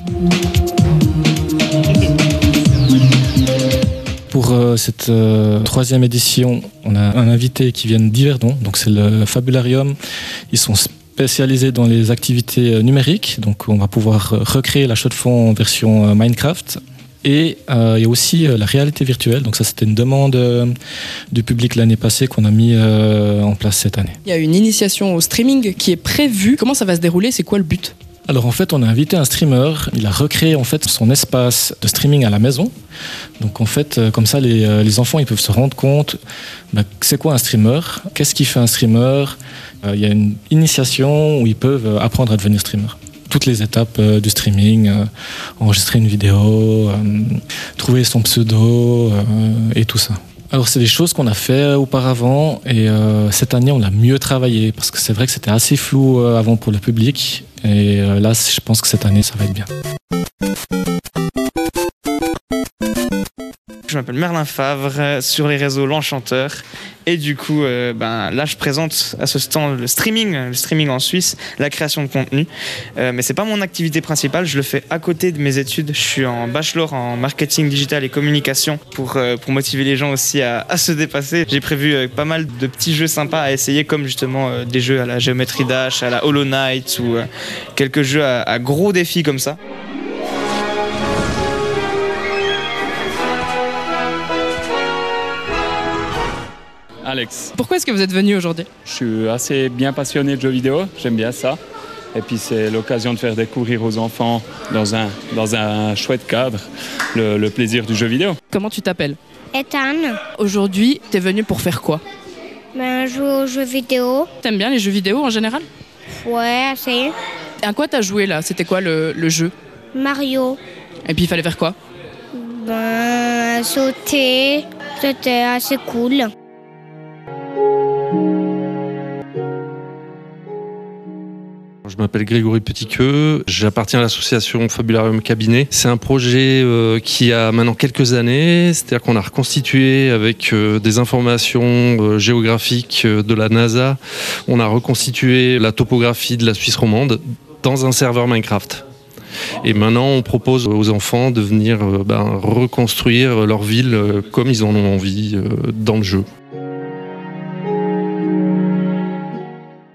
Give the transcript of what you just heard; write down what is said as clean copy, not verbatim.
Pour cette troisième édition, on a un invité qui vient d'Yverdon, donc c'est le Fabularium. Ils sont spécialisés dans les activités numériques, donc on va pouvoir recréer la chaux de fond en version Minecraft. Et il y a aussi la réalité virtuelle, donc ça c'était une demande du public l'année passée qu'on a mis en place cette année. Il y a une initiation au streaming qui est prévue. Comment ça va se dérouler? C'est quoi le but? Alors en fait, on a invité un streamer. Il a recréé en fait son espace de streaming à la maison. Donc en fait, comme ça, les enfants ils peuvent se rendre compte c'est quoi un streamer, qu'est-ce qui fait un streamer. Il y a une initiation où ils peuvent apprendre à devenir streamer. Toutes les étapes du streaming, enregistrer une vidéo, trouver son pseudo et tout ça. Alors c'est des choses qu'on a fait auparavant et cette année on a mieux travaillé parce que c'est vrai que c'était assez flou avant pour le public et là je pense que cette année ça va être bien. Je m'appelle Merlin Favre, sur les réseaux L'Enchanteur. Et du coup, là, je présente à ce stand le streaming en Suisse, la création de contenu. Mais c'est pas mon activité principale, je le fais à côté de mes études. Je suis en bachelor en marketing digital et communication pour motiver les gens aussi à se dépasser. J'ai prévu pas mal de petits jeux sympas à essayer, comme justement des jeux à la Geometry Dash, à la Hollow Knight ou quelques jeux à gros défis comme ça. Alex. Pourquoi est-ce que vous êtes venu aujourd'hui? Je suis assez bien passionné de jeux vidéo, j'aime bien ça. Et puis c'est l'occasion de faire découvrir aux enfants dans un chouette cadre le plaisir du jeu vidéo. Comment tu t'appelles? Ethan. Aujourd'hui, t'es venu pour faire quoi? Jouer aux jeux vidéo. T'aimes bien les jeux vidéo en général? Ouais, assez. Et à quoi t'as joué là? C'était quoi le jeu? Mario. Et puis il fallait faire quoi? Sauter. C'était assez cool. Je m'appelle Grégory Petitqueux, j'appartiens à l'association Fabularium Cabinet. C'est un projet qui a maintenant quelques années, c'est-à-dire qu'on a reconstitué avec des informations géographiques de la NASA, on a reconstitué la topographie de la Suisse romande dans un serveur Minecraft. Et maintenant, on propose aux enfants de venir reconstruire leur ville comme ils en ont envie dans le jeu.